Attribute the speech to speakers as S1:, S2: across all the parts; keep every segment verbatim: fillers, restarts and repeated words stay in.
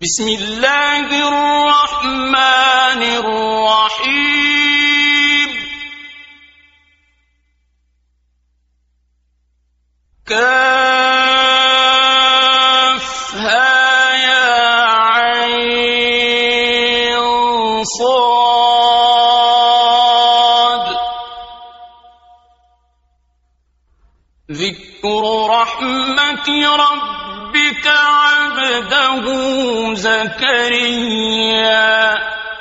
S1: بسم الله الرحمن الرحيم كافها يا عين صاد ذكر رحمة ربك عبده زكريا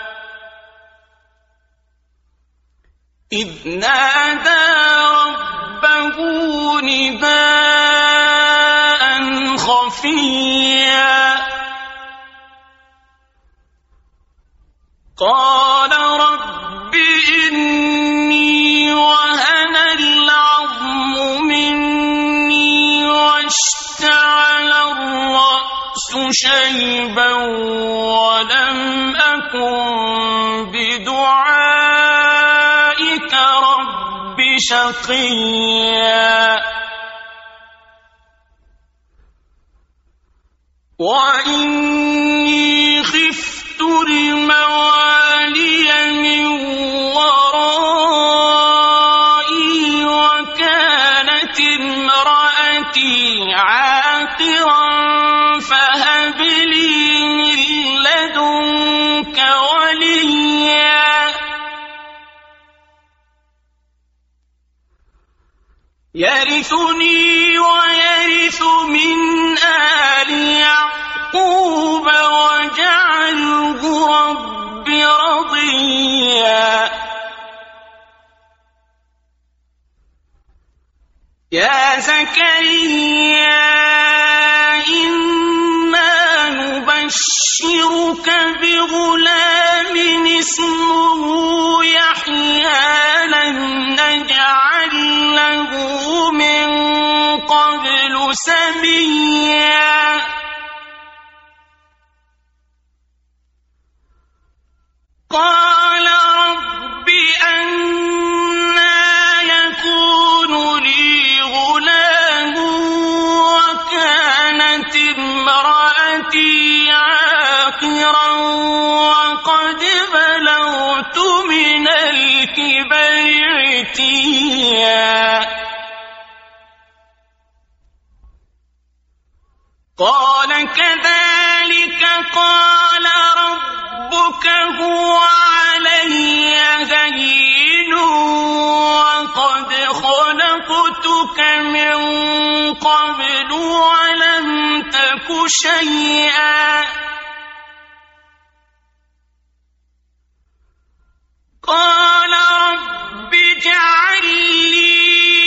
S1: إذ نادى ربه نداء خفيا قال رب إني وهن العظم مني واشتعل الرأس شيبا ولم أكن بدعائك رب شقيا وإني خفت الموالي من ورائي وكانت امرأتي عاقرا فهب لي من لدنك وليا يرثني ويرث من آل يعقوب واجعله رب رضيا يا زكريا إنا نبشرك بغلام اسمه يحيى لم نجعل له من قبل سميا قال رب أنى يكون لي غلام وكانت امرأتي عاقرا وقد بلغت من الكبر عتيا قال كذلك قال ربك هو علي هين وقد خلقتك من قبل ولم تك شيئا قال رب اجعل لي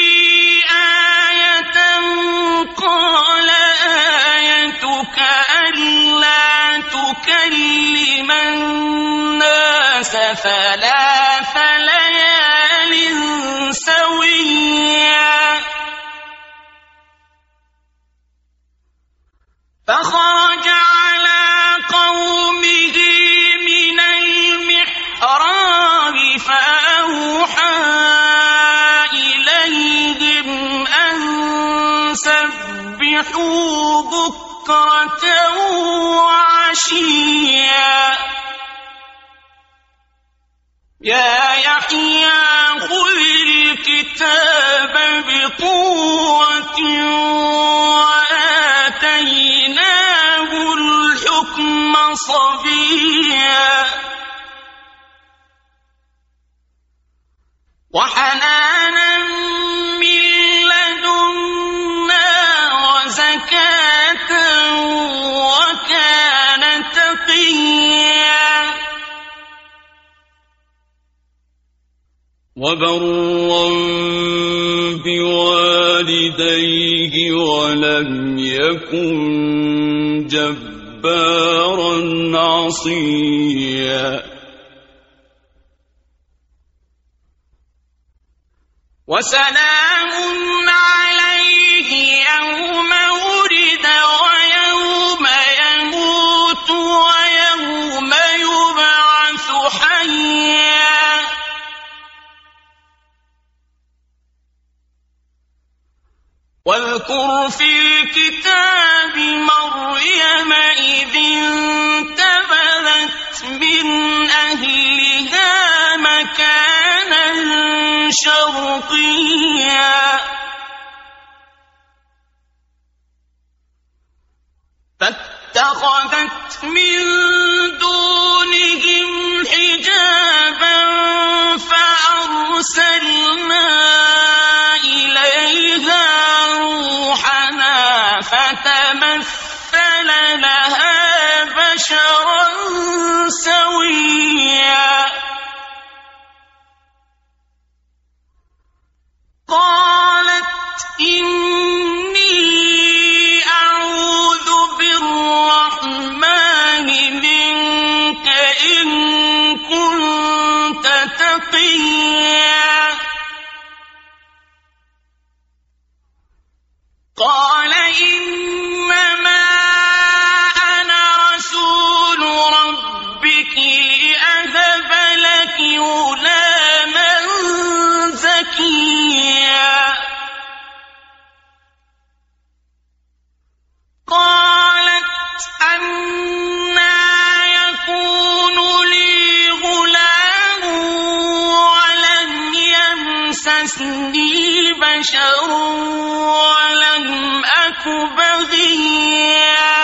S1: آية قال آيتك ألا تكلم الناس ثلاث ليال سويا فخرج على قومه من المحراب فأوحى إليهم أن سبحوا بكرة وعشيا يا يحيى خذ الكتاب بقوة وآتيناه الحكم صبيا وحنانا من لدنا وزكاة وكان تقيا وبرا بوالديه ولم يكن جبارا عصيا وسلام عليه يوم ولد ويوم يموت ويوم يبعث حيا واذكر في الكتاب مريم إذ شرقيا فاتخذت من دونهم حجابا فأرسلنا إليها روحنا فتمثل لها بشرا سويا قالت إني أعوذ بالرحمن منك إن كنت تقيا قال إنما أنا رسول ربك لأهب لك غلاما زكيا قالت أنى يكون لي غلام ولم يمسسني بشر ولم أك بغيا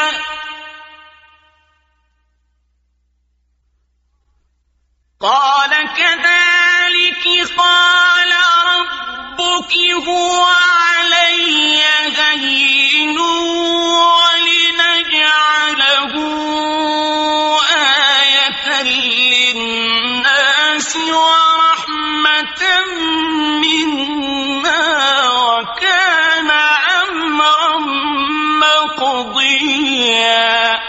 S1: قال كذلك قال ربك هو علي هين ولنجعله آية للناس ورحمة منا وكان أمرا مقضيا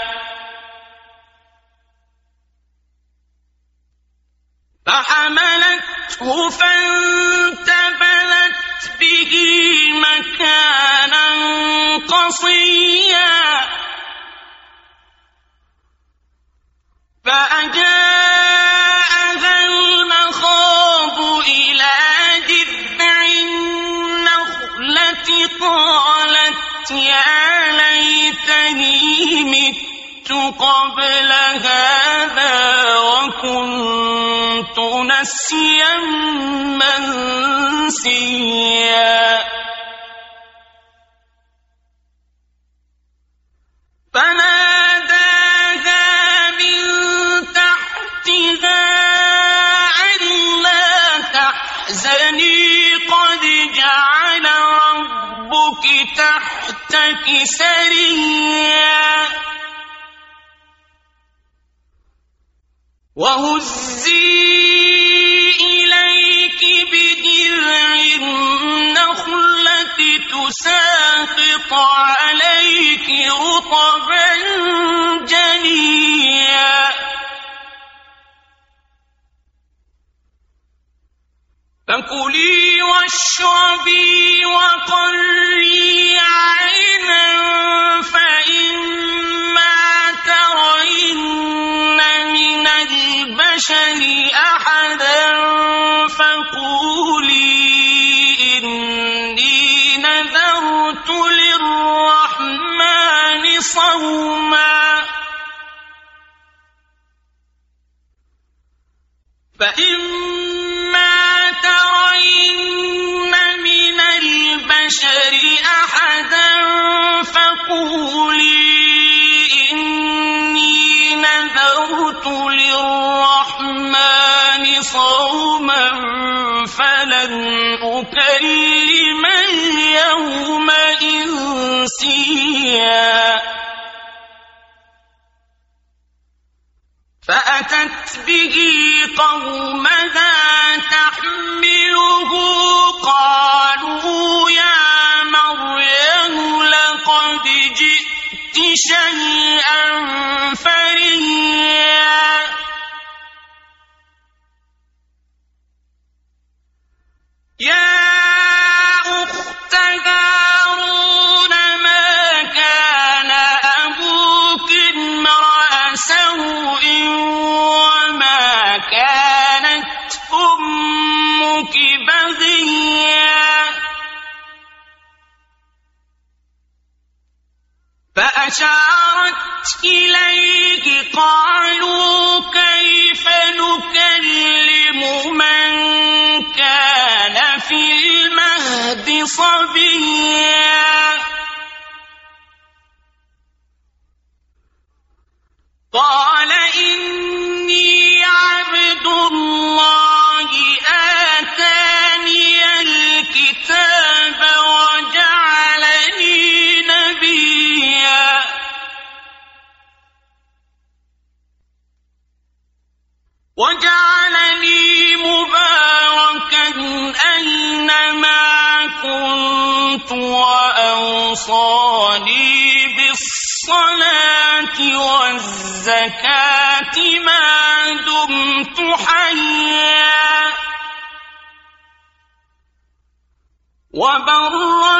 S1: فحملته فانتبذت به مكانا قصيا فأجاءها المخاض إلى جذع النخلة قالت يا ليتني مت قبل هذا وكنت نسيا منسيا فناداها من تحتها ألا تحزني قد جعل ربك تحتك سريا وهزي إليك بجذع النخلة تساقط عليك رطبا جنيا فكلي واشربي وقري عينا فإما ترين من البشر أحدا فقولي إني نذرت للرحمن صوما فإما ترين من البشر أحدا فقولي إني نذرت للرحمن صوما فلن أكلم اليوم إنسيا فأتت به قومها تحمله قالوا يا مريم لقد جئت شيئا فريا يا أخت هارون ما كان أبوك امرأ سوء وما كانت أمك بغيا فأشارت إليه قالوا كيف نكلم من كان صبيا قال إني عبد الله آتاني الكتاب وجعلني نبيا وجعلني مباركا أينما كنت وأوصاني بالصلاة والزكاة ما دمت حيا وبرا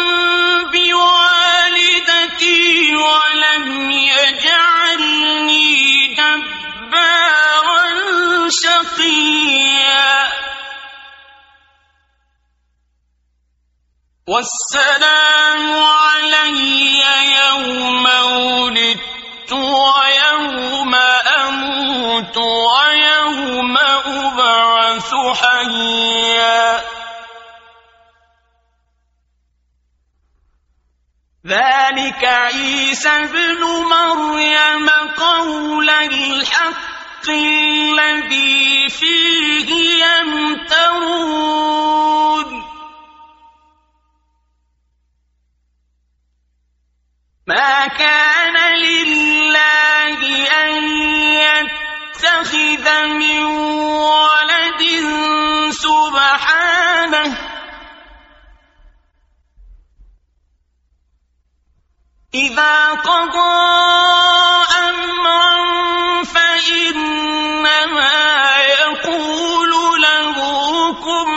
S1: بوالدتي ولم يجعلني جبارا شقيا والسلام علي يوم ولدت ويوم أموت ويوم أبعث حيا ذلك عيسى ابن مريم قول الحق الذي فيه يمترون ما كان لله أن يتخذ من ولد سبحانه إذا قضى أمرا فإنما يقول له كن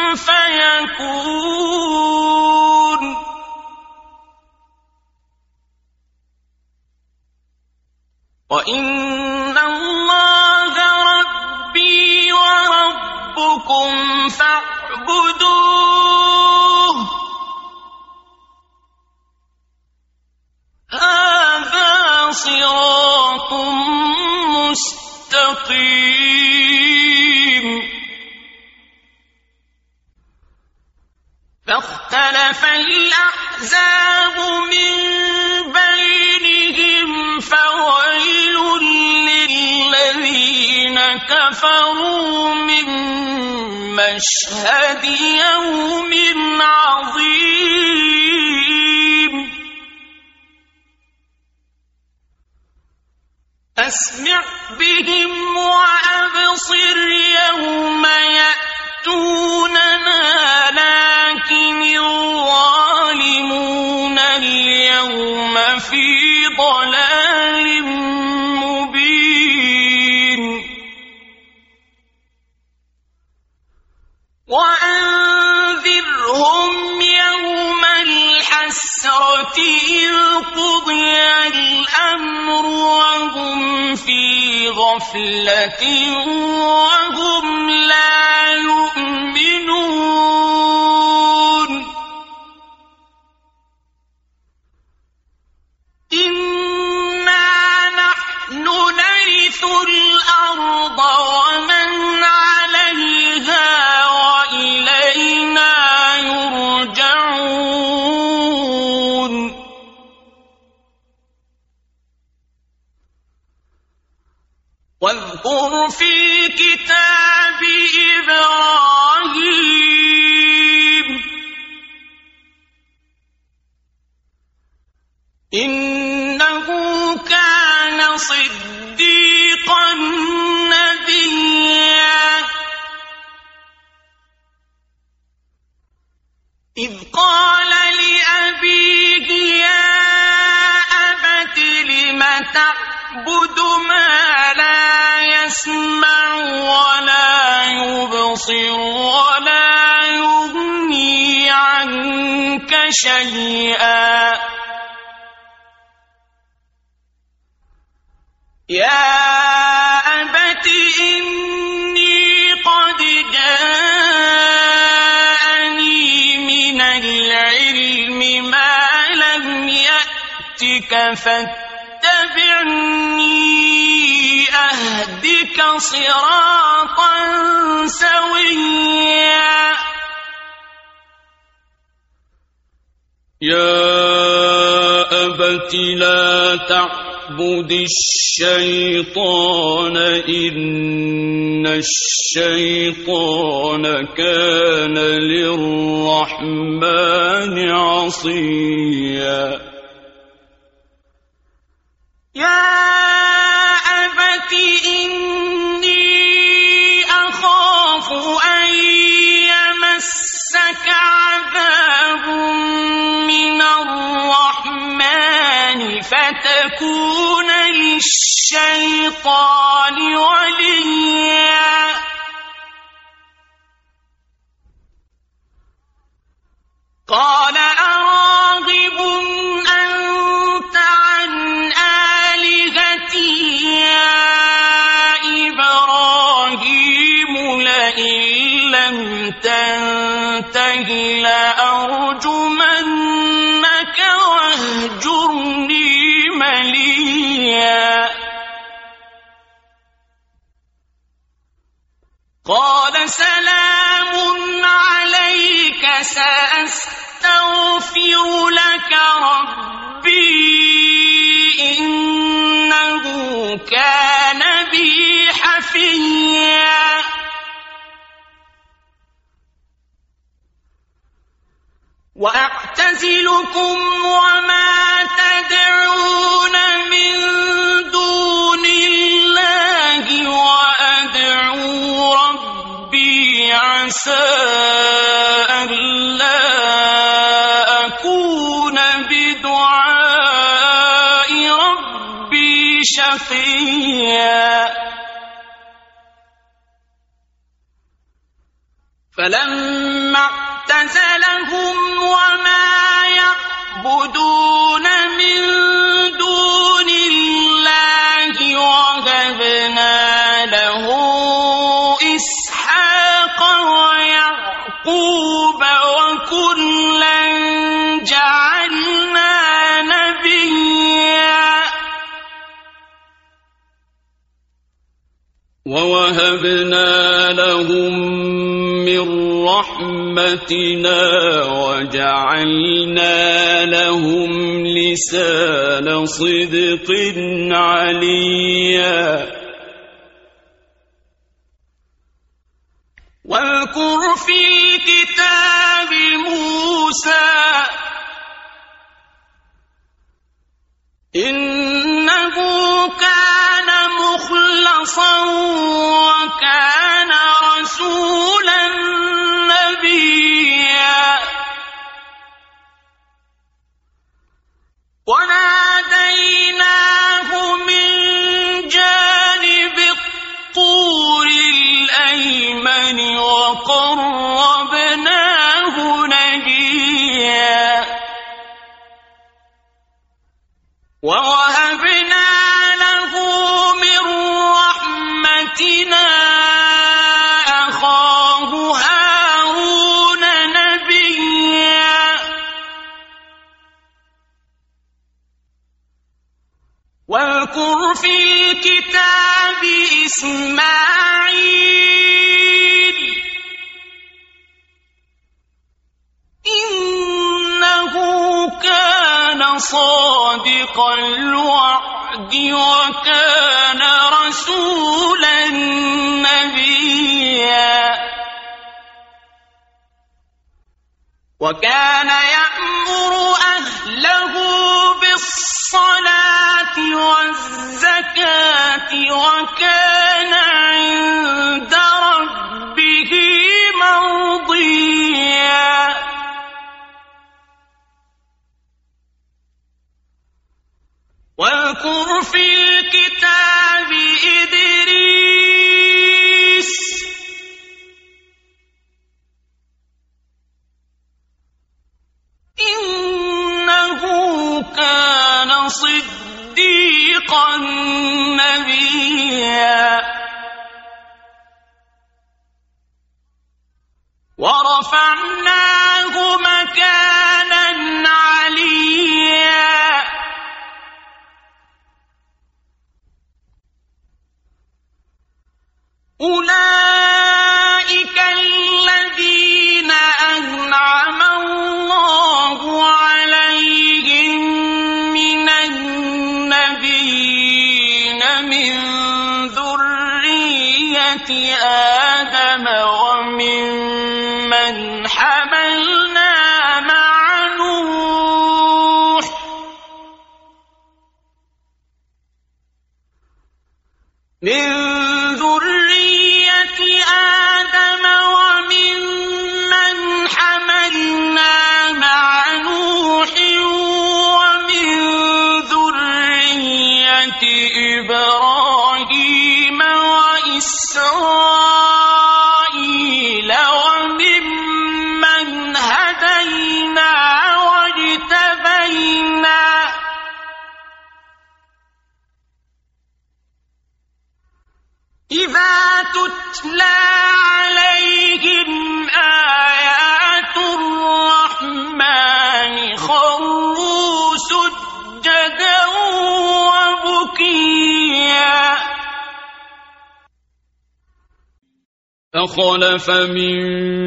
S1: فيكون وإن الله ربي وربكم فاعبدوه هذا صراط مستقيم فاختلف الأحزاب من بينهم فويل للذين كفروا من مشهد يوم عظيم أسمع بهم وأبصر يوم يأتوننا لكن الظالمون اليوم في ضلال مبين وأنذرهم يوم الحسرة إذ قضي الأمر وهم في غفلة وهم لا يؤمنون إنا نحن نرث الأرض ومن عليها وإلينا يرجعون واذكر في كتاب إبراهيم إنه كان صديقا نبيا إذ قال لأبيه يا أبت لم تعبد ما لا يسمع ولا يبصر ولا يغني عنك شيئا يا أبت إني قد جاءني من العلم ما لم يأتك فاتبعني أهدك صراطا سويا
S2: يا أبت لا تعبد الشيطان إن الشيطان كان للرحمن عصيا
S1: يا أبت إني أخاف أن يمسك عذاب من الرحمن فتكون للشيطان وليا قال أراغب أنت عن آلهتي يا إبراهيم لئن لم تنته لأرجمنك واهجرني مليا قال سلام عليك سأستغفر لك ربي إنه كان بي حفيا وأعتزلكم وما تدعون من دون الله وأدعو ربي عسى ألا أكون بدعاء ربي شقيا فلما اعتزلهم وما يعبدون من دون الله وهبنا له إسحاق ويعقوب وكلا جعلنا نبيا
S2: ووهبنا لهم من رحمتنا وجعلنا لهم لسان صدق عليا
S1: واذكر في الكتاب موسى إنه كان مخلصا وكان رسولا نبيا وناديناه من جانب الطور الأيمن وقربناه نجيا ووهبنا له من رحمتنا أخاه هارون نبيا واذكر في الكتاب إسماعيل إنه كان صادق الوعد وكان رسولا نبيا وكان يأمر أهله بالصلاة والزكاة وكان عند ربه مرضيا واذكر في الكتاب إدريس إنه كان صديقا نبيا ورفعناه مكانا عليا أولئك الذين أنعم الله عليهم آدم وممن حملنا مع نوح من ذرية آدم وممن حملنا مع نوح ومن ذرية إبراهيم وإسرائيل وممن هدينا واجتبينا إذا تتلى عليهم آيات الرحمن خروا سجدا وبكيا
S2: فخلف من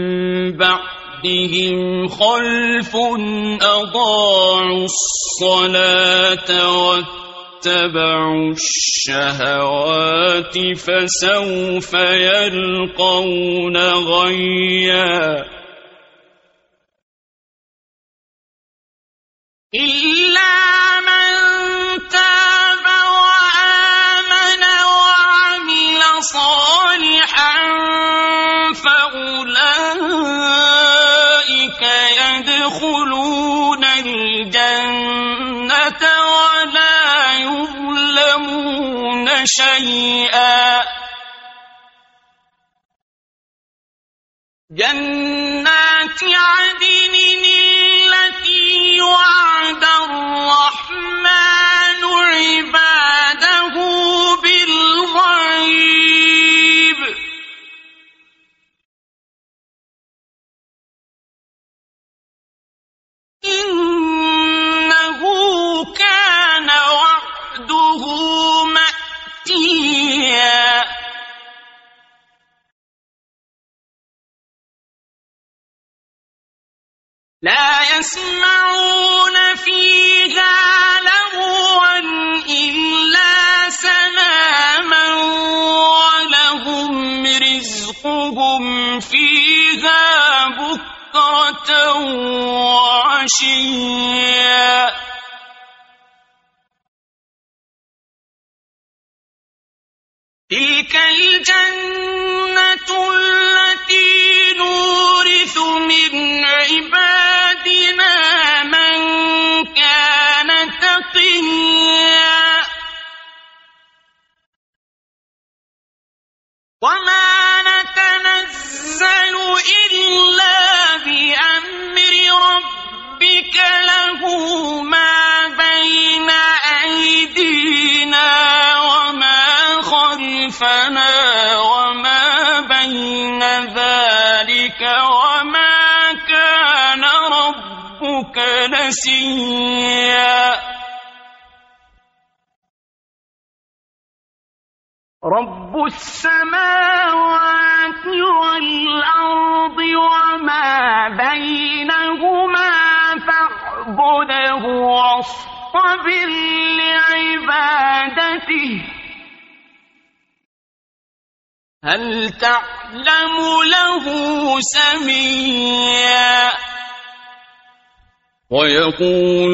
S2: بعدهم خلف أضاعوا الصلاة واتبعوا الشهوات فسوف يلقون غيا
S1: إلا من تاب وآمن وعمل صالحا فأولئك يدخلون الجنة ولا يظلمون شيئا جنات عدن التي وعد الرحمن عباده بالغيب إنه كان وعده مأتيا لا يسمعون فيها لغوا إلا سلاما ولهم رزقهم فيها بكرة وعشيا تلك الجنة التي نورث من عبادنا من كان تقيا وما نتنزل إلا بأمر ربك له ما بين أيدينا وما خلفنا وما بين ذلك وما كان ربك نسيا رب السماوات والأرض وما بينهما فاعبده واصطبر لعبادته هل تعلم له سميا
S2: ويقول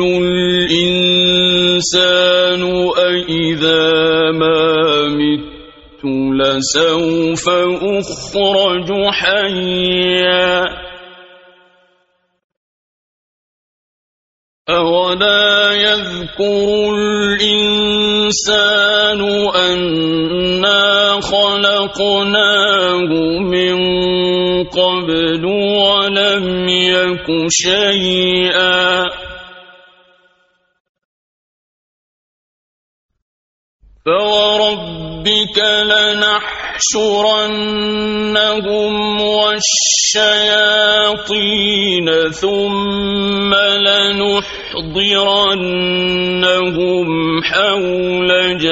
S2: الإنسان أإذا ما مت لسوف أخرج حيا أولا يذكر الإنسان أنا خلقناه من قبل ولم يك شيئا فوربك لنحشرنهم والشياطين ثم لنحضرنهم حول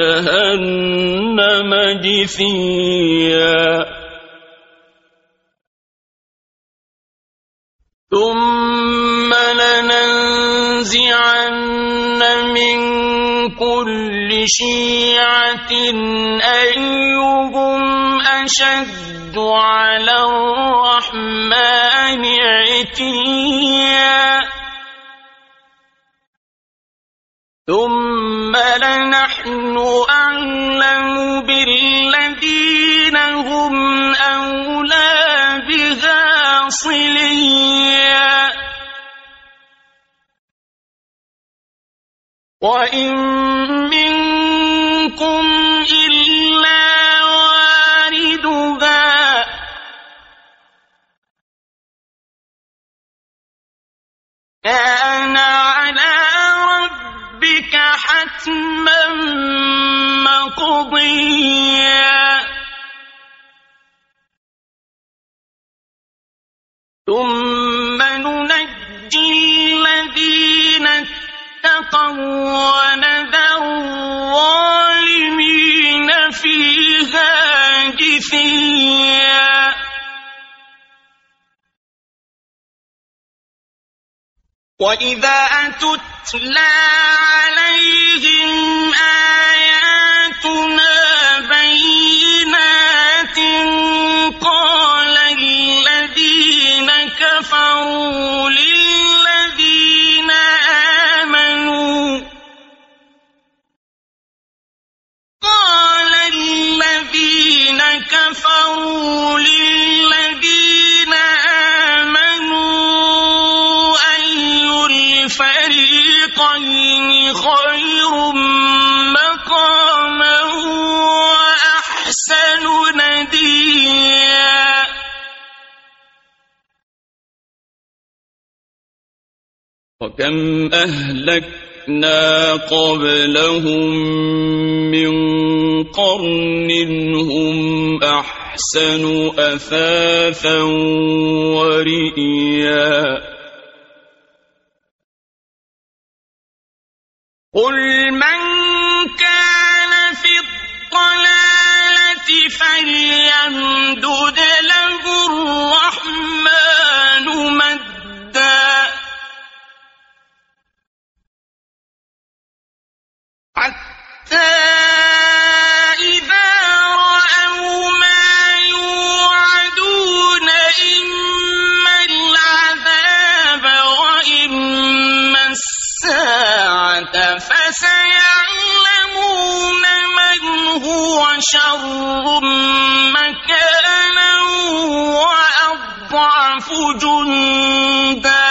S2: جهنم جثيا ثم لننزعن من كل شيعة أيهم
S1: أشد على الرحمن عتيا ثم لنحن أعلم بالذين هم أولى بها صليا وإن منكم إلا واردها كان على ربك حتما مقضيا ثم ننجي الذين اتقوا ونذر الظالمين فيها جثيا وإذا تتلى عليهم آياتنا بينات قال الذين كفروا للذين آمنوا قال الذين كفروا للذين آمنوا أي الفريقين خير مقاما وأحسن نديا
S2: وكم أهلكنا قبلهم من قرن هم أحسن أثاثا ورئيا
S1: قل من كان في الضلالة فليمدد له الرحمن مدا حتى إذا رأوا ما يوعدون إما العذاب وإما الساعة فسيعلمون من هو شر مكانا وأضعف جندا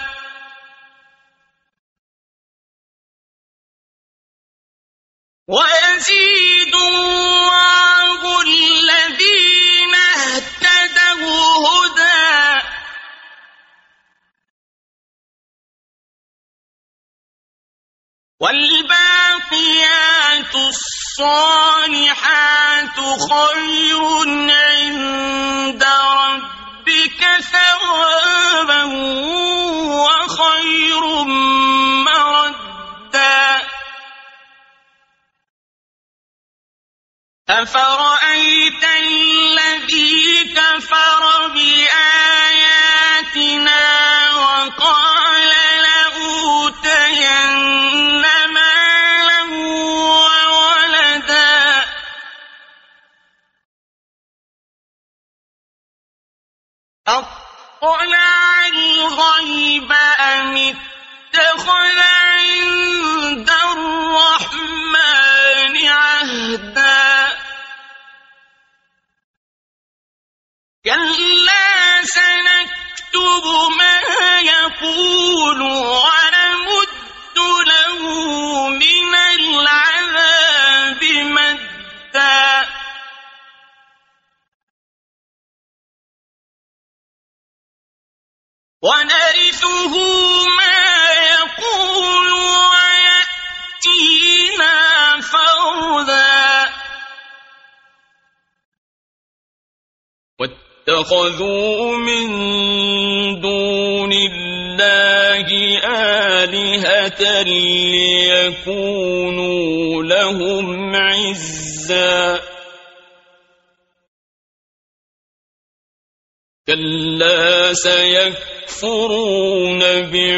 S1: ويزيد الله الذين اهتدوا هدى والباقيات الصالحات خير عند ربك ثوابا وخير مردا أفرأيت الذي كفر بآياتنا وقال لأوتين مالا وولدا أطلع الغيب أم اتخذ عند الرحمن عهدا كلا سنكتب ما يقول ونمد له من العذاب مدا ونرثه ما يقول ويأتينا فردا
S2: واتخذوا من دون الله آلهة ليكونوا لهم عزا كلا سيكفرون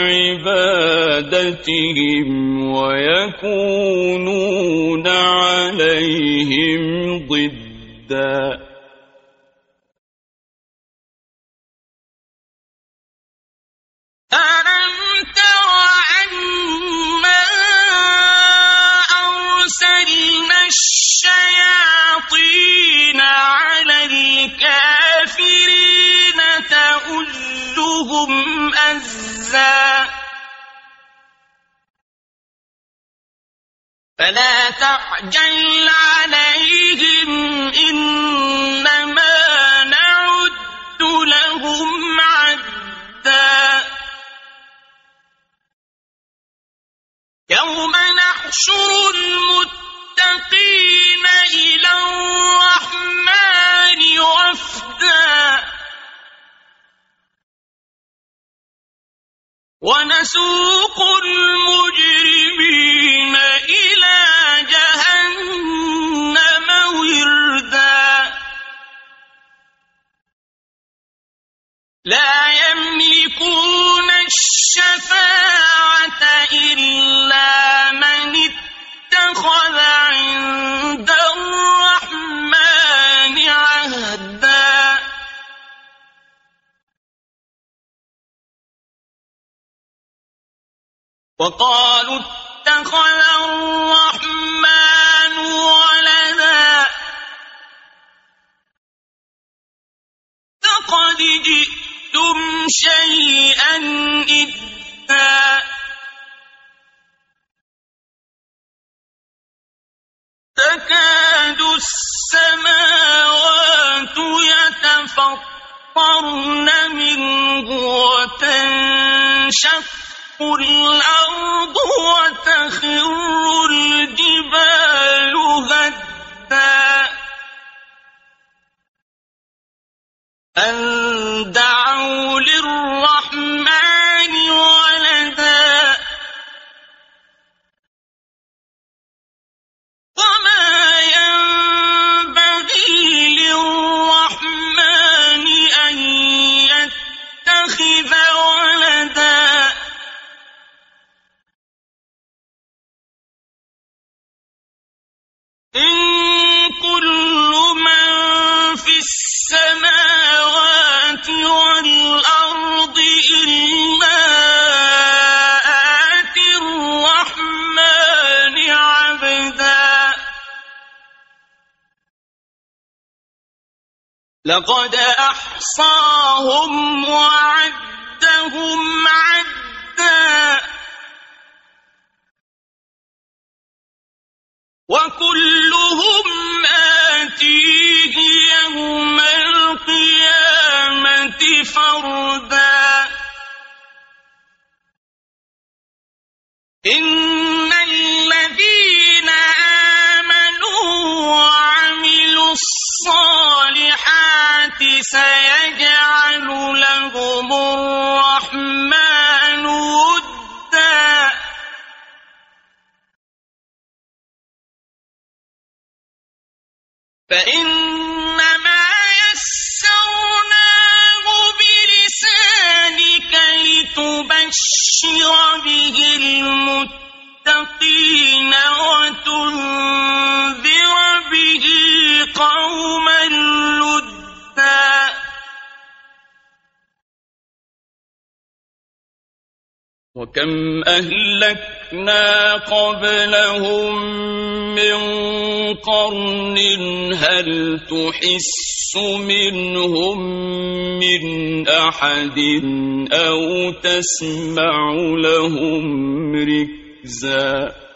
S2: بعبادتهم ويكونون عليهم ضدا
S1: عزا فلا تعجل عليهم إنما نعد لهم عدا يوم نحشر المتقين إلى الرحمن وفدا ونسوق المجرمين إلى جهنم وردا لا يملكون الشفاعة إلا من اتخذ عند الرحمن عهدا وقالوا اتخذ الرحمن ولدا لقد جئتم شيئا إدا تكاد السماوات يتفطرن منه وتنشق الأرض وتخر الجبال هدا أن دعوا للرحمن ولدا وما ينبغي للرحمن أن يتخذ ولدا إن كل من في السماوات والأرض إلا آتي الرحمن عبدا لقد أحصاهم وعدهم عدا وكلهم آتيه يوم القيامة فردا إن الذين آمنوا وعملوا الصالحات سيجعل لهم الرحمن ودا فإنما يسرناه بلسانك لتبشر به المتقين وتنذر به قوما لدا وكم أهلكنا قبلهم من قرن هل تحس منهم من أحد أو تسمع لهم ركزا